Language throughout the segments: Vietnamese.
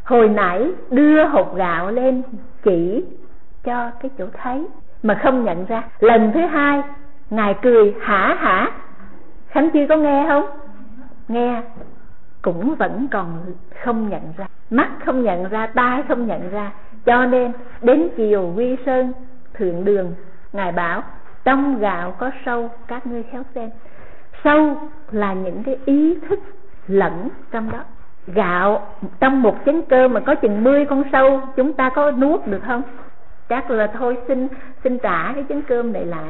Hồi nãy đưa hột gạo lên chỉ cho cái chỗ thấy mà không nhận ra. Lần thứ hai Ngài cười hả. Khánh Chi có nghe không? Nghe, cũng vẫn còn không nhận ra. Mắt không nhận ra, tai không nhận ra. Cho nên đến chiều Quy Sơn Thượng Đường, Ngài bảo trong gạo có sâu, các ngươi khéo xem. Sâu là những cái ý thức lẫn trong đó. Gạo trong một chén cơm mà có chừng 10 con sâu, chúng ta có nuốt được không? Chắc là thôi xin trả cái chén cơm này lại.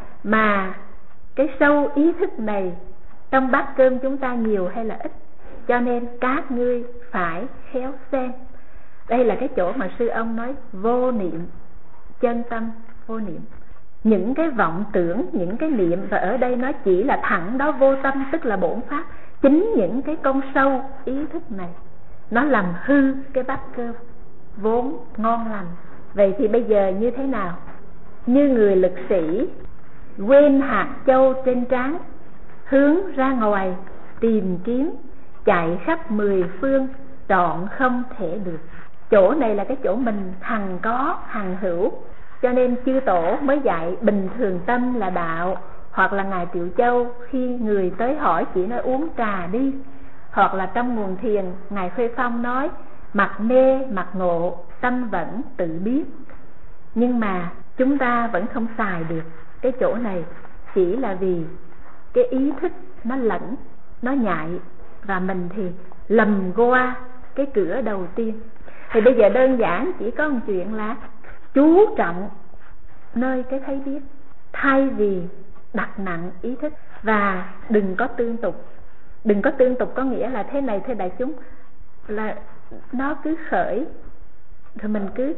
Mà cái sâu ý thức này trong bát cơm chúng ta nhiều hay là ít? Cho nên các ngươi phải khéo xem. Đây là cái chỗ mà sư ông nói vô niệm, chân tâm vô niệm. Những cái vọng tưởng, những cái niệm, và ở đây nó chỉ là thẳng đó vô tâm, tức là bổn pháp. Chính những cái con sâu ý thức này nó làm hư cái bát cơm vốn ngon lành. Vậy thì bây giờ như thế nào? Như người lực sĩ quên hạt châu trên trán, hướng ra ngoài tìm kiếm, chạy khắp 10 phương, trọn không thể được. Chỗ này là cái chỗ mình hằng có, hằng hữu. Cho nên chư tổ mới dạy bình thường tâm là đạo. Hoặc là Ngài Triệu Châu khi người tới hỏi chỉ nói uống trà đi. Hoặc là trong nguồn thiền Ngài Khuê Phong nói mặt mê mặt ngộ, tâm vẫn tự biết. Nhưng mà chúng ta vẫn không xài được cái chỗ này, chỉ là vì cái ý thức nó lẫn, nó nhạy, và mình thì lầm qua cái cửa đầu tiên. Thì bây giờ đơn giản chỉ có một chuyện là chú trọng nơi cái thấy biết, thay vì đặt nặng ý thức. Và đừng có tương tục. Đừng có tương tục có nghĩa là thế này thưa đại chúng, là nó cứ khởi rồi mình cứ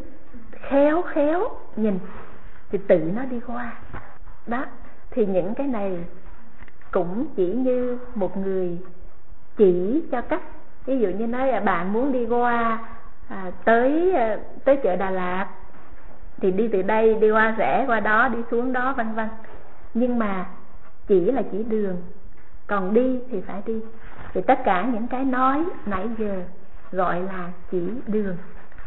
khéo nhìn thì tự nó đi qua đó. Thì những cái này cũng chỉ như một người chỉ cho cách. Ví dụ như nói là bạn muốn đi qua tới chợ Đà Lạt thì đi từ đây đi qua rẽ qua đó, đi xuống đó, vân vân. Nhưng mà chỉ là chỉ đường, còn đi thì phải đi. Thì tất cả những cái nói nãy giờ gọi là chỉ đường.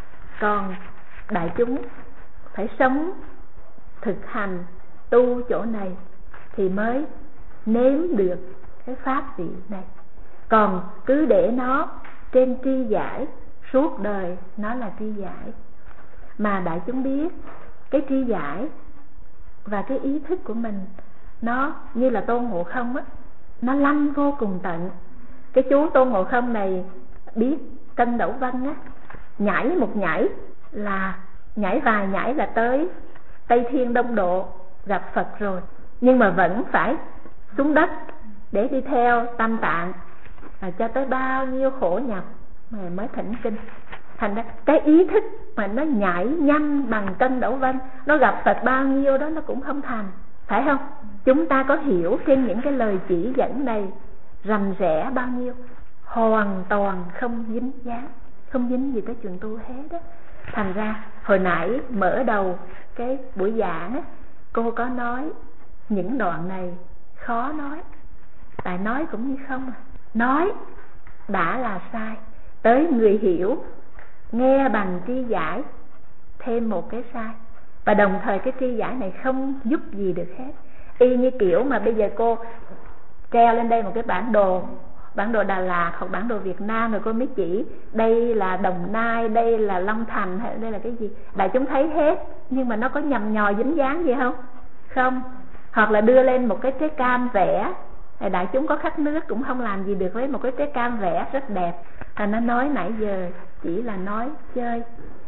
Còn đại chúng phải sống thực hành tu chỗ này thì mới nếm được cái pháp vị này. Còn cứ để nó trên tri giải, suốt đời nó là tri giải. Mà đại chúng biết cái tri giải và cái ý thức của mình nó như là Tôn Ngộ Không á, nó lanh vô cùng tận. Cái chú Tôn Ngộ Không này biết Cân Đẩu Vân á, nhảy một nhảy là nhảy vài nhảy là tới Tây Thiên Đông Độ gặp Phật rồi, nhưng mà vẫn phải xuống đất để đi theo Tam Tạng, cho tới bao nhiêu khổ nhọc mà mới thỉnh kinh. Thành ra cái ý thức mà nó nhảy nhanh bằng Cân Đẩu Vân, nó gặp Phật bao nhiêu đó nó cũng không thành, phải không? Chúng ta có hiểu trên những cái lời chỉ dẫn này rành rẽ bao nhiêu, hoàn toàn không dính dáng, không dính gì tới chuyện tu hết đó. Thành ra hồi nãy mở đầu cái buổi giảng á, cô có nói những đoạn này khó nói, tại nói cũng như không nói đã là sai. Tới người hiểu nghe bằng tri giải thêm một cái sai, và đồng thời cái tri giải này không giúp gì được hết. Y như kiểu mà bây giờ cô treo lên đây một cái bản đồ Đà Lạt hoặc bản đồ Việt Nam, rồi cô mới chỉ đây là Đồng Nai, đây là Long Thành, hay đây là cái gì, đại chúng thấy hết. Nhưng mà nó có nhầm nhò dính dáng gì không? Không. Hoặc là đưa lên một cái trái cam vẽ, đại chúng có khát nước cũng không làm gì được với một cái trái cam vẽ rất đẹp. Nó nói nãy giờ chỉ là nói chơi.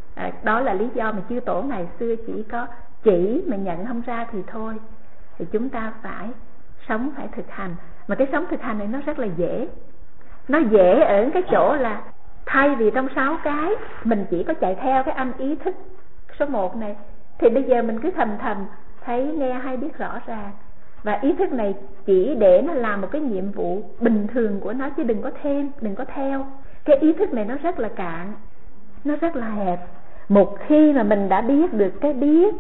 Đó là lý do mà chư tổ ngày xưa chỉ có chỉ mà nhận không ra thì thôi. Thì chúng ta phải sống, phải thực hành. Mà cái sống thực hành này nó rất là dễ. Nó dễ ở cái chỗ là thay vì trong 6 cái mình chỉ có chạy theo cái âm ý thức số 1 này, thì bây giờ mình cứ thầm thấy nghe hay biết rõ ràng. Và ý thức này chỉ để nó làm một cái nhiệm vụ bình thường của nó, chứ đừng có thêm, đừng có theo. Cái ý thức này nó rất là cạn, nó rất là hẹp. Một khi mà mình đã biết được cái biết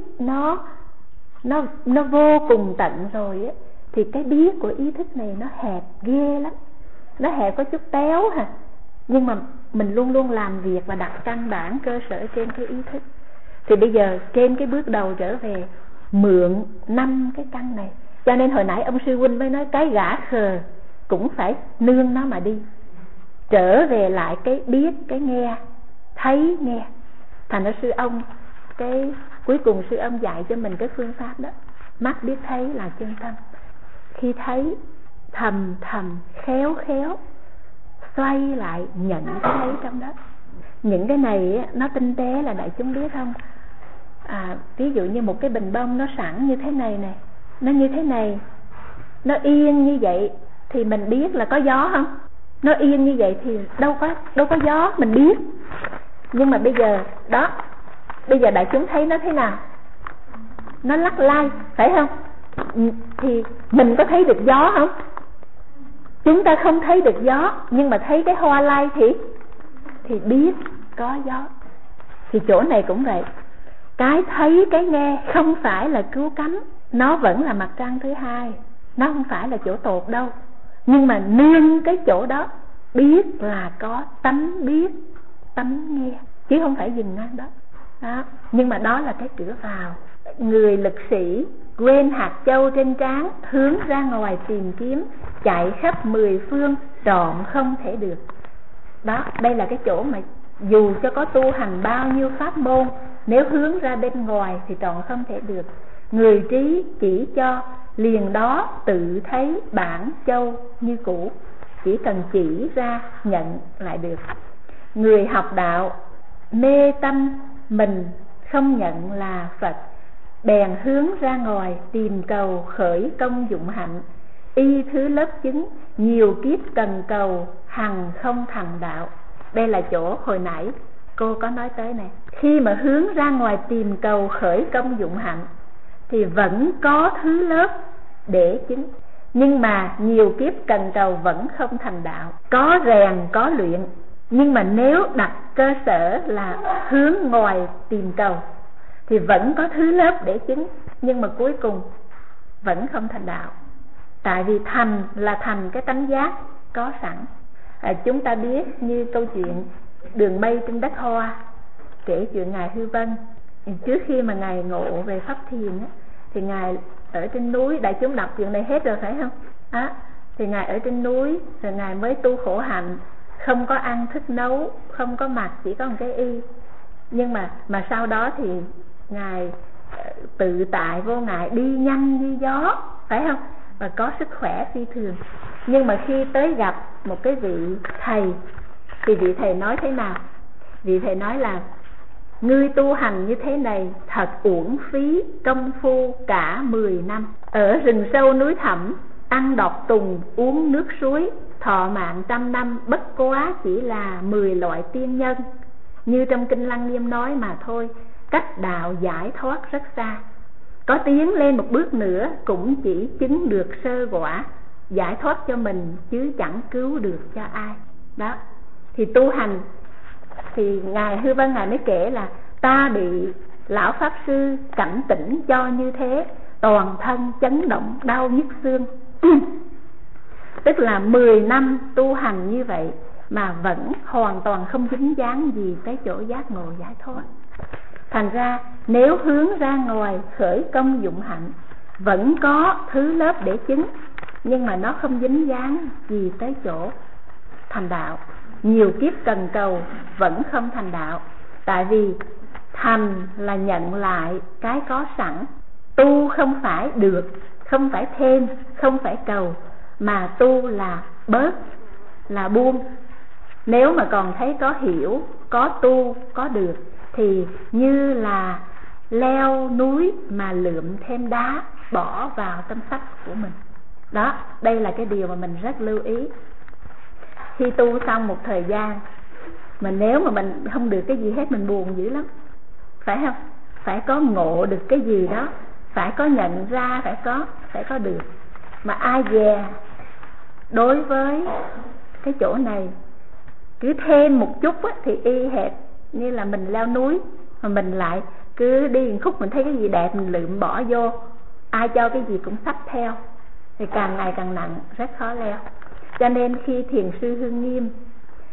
nó vô cùng tận rồi á, thì cái biết của ý thức này nó hẹp ghê lắm. Nó hẹp có chút téo nhưng mà mình luôn luôn làm việc và đặt căn bản cơ sở trên cái ý thức. Thì bây giờ trên cái bước đầu trở về mượn 5 cái căn này. Cho nên hồi nãy ông sư huynh mới nói cái gã khờ cũng phải nương nó mà đi, trở về lại cái biết, cái nghe, thấy nghe. Thành ra sư ông, cái cuối cùng sư ông dạy cho mình cái phương pháp đó. Mắt biết thấy là chân tâm. Khi thấy thầm thầm khéo khéo xoay lại nhận cái thấy trong đó. Những cái này nó tinh tế là đại chúng biết không? Ví dụ như một cái bình bông nó sẵn như thế này này, nó như thế này, nó yên như vậy thì mình biết là có gió không? Nó yên như vậy thì đâu có gió, mình biết. Nhưng mà bây giờ đó, bây giờ đại chúng thấy nó thế nào? Nó lắc lay, phải không? Thì mình có thấy được gió không? Chúng ta không thấy được gió, nhưng mà thấy cái hoa lay thì biết có gió. Thì chỗ này cũng vậy. Cái thấy, cái nghe không phải là cứu cánh, nó vẫn là mặt trăng thứ hai, nó không phải là chỗ tột đâu. Nhưng mà nương cái chỗ đó biết là có tánh biết, tánh nghe, chứ không phải dừng ngang đó. Nhưng mà đó là cái cửa vào. Người lực sĩ quên hạt châu trên trán, hướng ra ngoài tìm kiếm, chạy khắp 10 phương, trọn không thể được. Đó, đây là cái chỗ mà dù cho có tu hành bao nhiêu pháp môn, nếu hướng ra bên ngoài thì trọn không thể được. Người trí chỉ cho liền đó tự thấy bản châu như cũ, chỉ cần chỉ ra nhận lại được. Người học đạo mê tâm mình không nhận là Phật, bèn hướng ra ngoài tìm cầu khởi công dụng hạnh, y thứ lớp chứng nhiều kiếp cần cầu hằng không thành đạo. Đây là chỗ hồi nãy cô có nói tới này. Khi mà hướng ra ngoài tìm cầu khởi công dụng hạnh thì vẫn có thứ lớp để chứng, nhưng mà nhiều kiếp cần cầu vẫn không thành đạo. Có rèn có luyện, nhưng mà nếu đặt cơ sở là hướng ngoài tìm cầu thì vẫn có thứ lớp để chứng, nhưng mà cuối cùng vẫn không thành đạo. Tại vì thành là thành cái tánh giác có sẵn. Chúng ta biết như câu chuyện đường mây trên đất hoa, kể chuyện ngài Hư Vân. Trước khi mà ngài ngộ về pháp thiền thì ngài ở trên núi, đại chúng đọc chuyện này hết rồi phải không? Thì ngài ở trên núi rồi ngài mới tu khổ hạnh, không có ăn thức nấu, không có mặc, chỉ có một cái y. Nhưng mà sau đó thì ngài tự tại vô ngại, đi nhanh như gió, phải không? Và có sức khỏe phi thường. Nhưng mà khi tới gặp một cái vị thầy thì vị thầy nói thế nào? Vị thầy nói là ngươi tu hành như thế này thật uổng phí công phu cả 10 năm. Ở rừng sâu núi thẳm, ăn đọt tùng, uống nước suối, thọ mạng 100 năm bất quá chỉ là 10 loại tiên nhân. Như trong Kinh Lăng Nghiêm nói mà thôi, cách đạo giải thoát rất xa. Có tiến lên một bước nữa cũng chỉ chứng được sơ quả, giải thoát cho mình chứ chẳng cứu được cho ai. Đó, thì tu hành thì ngài Hư Vân ngài mới kể là ta bị lão pháp sư cảnh tỉnh cho như thế, toàn thân chấn động đau nhức xương. Tức là 10 năm tu hành như vậy mà vẫn hoàn toàn không dính dáng gì tới chỗ giác ngộ giải thoát. Thành ra nếu hướng ra ngoài khởi công dụng hạnh, vẫn có thứ lớp để chứng, nhưng mà nó không dính dáng gì tới chỗ thành đạo. Nhiều kiếp cần cầu vẫn không thành đạo. Tại vì thành là nhận lại cái có sẵn. Tu không phải được, không phải thêm, không phải cầu, mà tu là bớt, là buông. Nếu mà còn thấy có hiểu, có tu, có được thì như là leo núi mà lượm thêm đá bỏ vào tâm sách của mình. Đó, đây là cái điều mà mình rất lưu ý. Khi tu xong một thời gian mà nếu mà mình không được cái gì hết, mình buồn dữ lắm, phải không? Phải có ngộ được cái gì đó, phải có nhận ra, phải có được. Mà ai dè đối với cái chỗ này cứ thêm một chút thì y hệt như là mình leo núi, mà mình lại cứ đi một khúc mình thấy cái gì đẹp mình lượm bỏ vô, ai cho cái gì cũng xách theo, thì càng ngày càng nặng, rất khó leo. Cho nên khi thiền sư Hương Nghiêm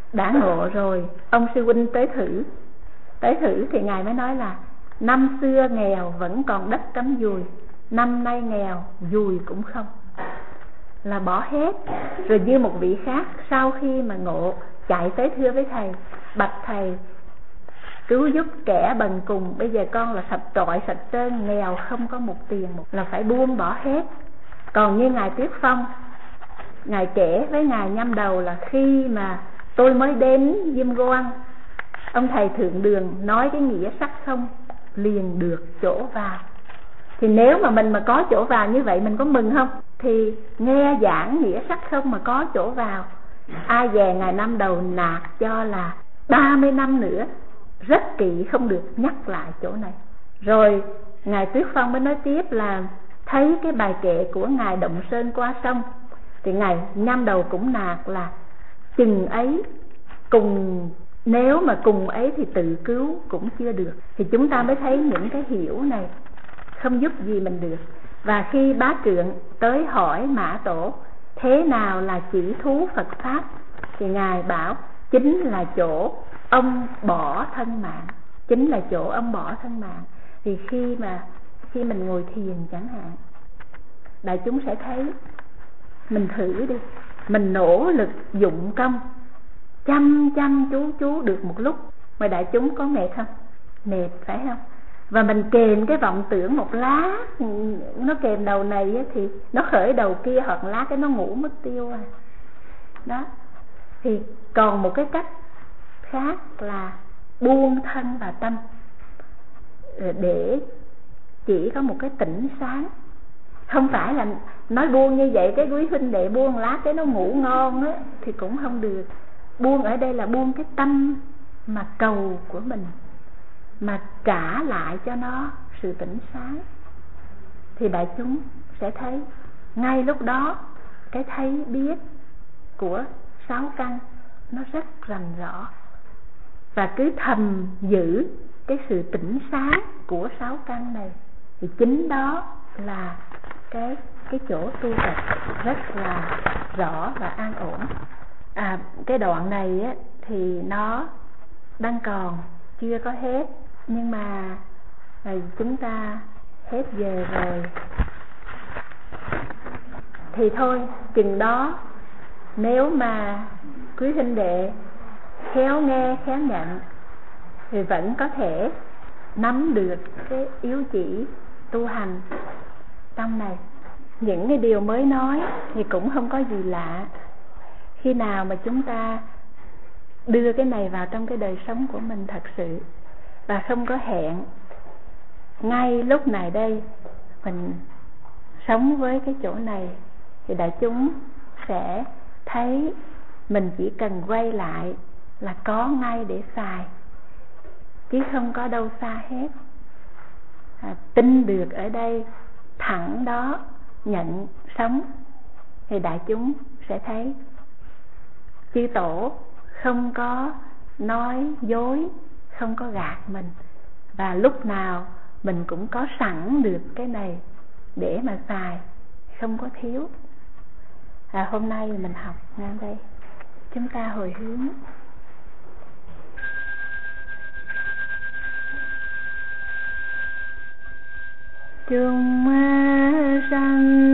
đã ngộ rồi, ông sư huynh tới thử thì ngài mới nói là năm xưa nghèo vẫn còn đất cắm dùi, năm nay nghèo dùi cũng không, là bỏ hết. Rồi như một vị khác sau khi mà ngộ chạy tới thưa với thầy: bạch thầy, cứu giúp kẻ bần cùng, bây giờ con là sạch trọi sạch trơn, nghèo không có một tiền, là phải buông bỏ hết. Còn như ngài Tuyết Phong, ngài kể với ngài Nhâm Đầu là khi mà tôi mới đến Diêm Goan, ông thầy Thượng Đường nói cái nghĩa sắc không liền được chỗ vào. Thì nếu mà mình mà có chỗ vào như vậy mình có mừng không? Thì nghe giảng nghĩa sắc không mà có chỗ vào, ai dè ngài Năm Đầu nạt cho là 30 năm nữa rất kỵ không được nhắc lại chỗ này. Rồi ngài Tuyết Phong mới nói tiếp là thấy cái bài kệ của ngài Động Sơn qua sông, thì ngài Năm Đầu cũng nạt là chừng ấy cùng, nếu mà cùng ấy thì tự cứu cũng chưa được. Thì chúng ta mới thấy những cái hiểu này không giúp gì mình được. Và khi Bá Trượng tới hỏi Mã Tổ thế nào là chỉ thú Phật Pháp, thì ngài bảo chính là chỗ ông bỏ thân mạng, chính là chỗ ông bỏ thân mạng. Thì khi mình ngồi thiền chẳng hạn, đại chúng sẽ thấy, mình thử đi, mình nỗ lực dụng công chăm chăm chú được một lúc, mà đại chúng có mệt không? Mệt phải không? Và mình kèm cái vọng tưởng một lát, nó kèm đầu này thì nó khởi đầu kia, hoặc lát cái nó ngủ mất tiêu à. Đó. Thì còn một cái cách khác là buông thân và tâm, để chỉ có một cái tỉnh sáng. Không phải là nói buông như vậy cái quý huynh đệ buông lát cái nó ngủ ngon á thì cũng không được. Buông ở đây là buông cái tâm mà cầu của mình, mà trả lại cho nó sự tỉnh sáng. Thì đại chúng sẽ thấy ngay lúc đó cái thấy biết của sáu căn nó rất rành rõ. Và cứ thầm giữ cái sự tỉnh sáng của sáu căn này, thì chính đó là cái chỗ tu tập rất là rõ và an ổn. Cái đoạn này á, thì nó đang còn chưa có hết, nhưng mà chúng ta hết giờ rồi thì thôi chừng đó. Nếu mà quý huynh đệ khéo nghe khéo nhận thì vẫn có thể nắm được cái yếu chỉ tu hành trong này. Những cái điều mới nói thì cũng không có gì lạ. Khi nào mà chúng ta đưa cái này vào trong cái đời sống của mình thật sự, và không có hẹn ngay lúc này đây mình sống với cái chỗ này, thì đại chúng sẽ thấy mình chỉ cần quay lại là có ngay để xài, chứ không có đâu xa hết. Tin được ở đây, thẳng đó, nhận sống, thì đại chúng sẽ thấy chư tổ không có nói dối, không có gạt mình, và lúc nào mình cũng có sẵn được cái này để mà xài, không có thiếu. Hôm nay mình học ngang đây, chúng ta hồi hướng. Chúng sanh